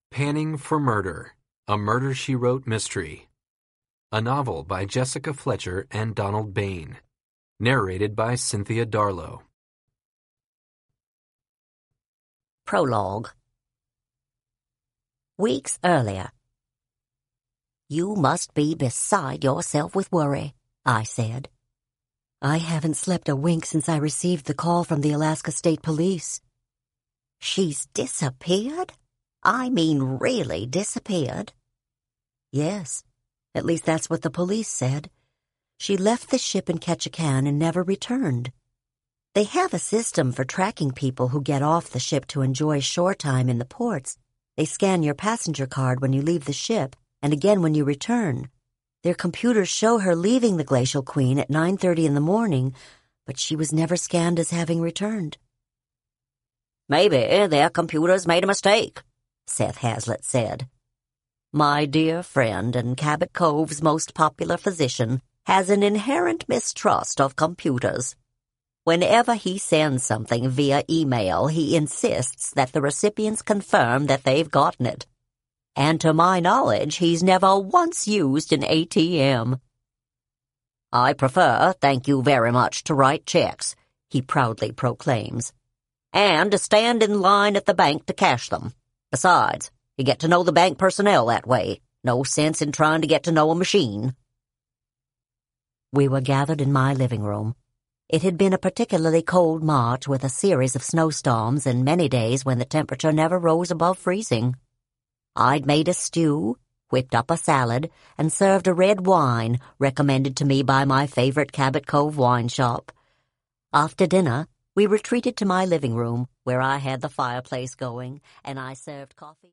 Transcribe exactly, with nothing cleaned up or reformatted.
Panning for Murder, A Murder, She Wrote mystery. A novel by Jessica Fletcher and Donald Bain. Narrated by Cynthia Darlow. Prologue. Weeks earlier. "You must be beside yourself with worry," I said. "I haven't slept a wink since I received the call from the Alaska State Police." "She's disappeared? I mean really disappeared?" "Yes, at least that's what the police said. She left the ship in Ketchikan and never returned. They have a system for tracking people who get off the ship to enjoy shore time in the ports. They scan your passenger card when you leave the ship and again when you return. Their computers show her leaving the Glacial Queen at nine thirty in the morning, but she was never scanned as having returned." "Maybe their computers made a mistake," Seth Hazlitt said. "My dear friend and Cabot Cove's most popular physician has an inherent mistrust of computers. Whenever he sends something via email, he insists that the recipients confirm that they've gotten it. And to my knowledge, he's never once used an A T M. I prefer, thank you very much, to write checks," he proudly proclaims, "and to stand in line at the bank to cash them. Besides, you get to know the bank personnel that way. No sense in trying to get to know a machine." We were gathered in my living room. It had been a particularly cold March with a series of snowstorms and many days when the temperature never rose above freezing. I'd made a stew, whipped up a salad, and served a red wine recommended to me by my favorite Cabot Cove wine shop. After dinner, we retreated to my living room, where I had the fireplace going, and I served coffee.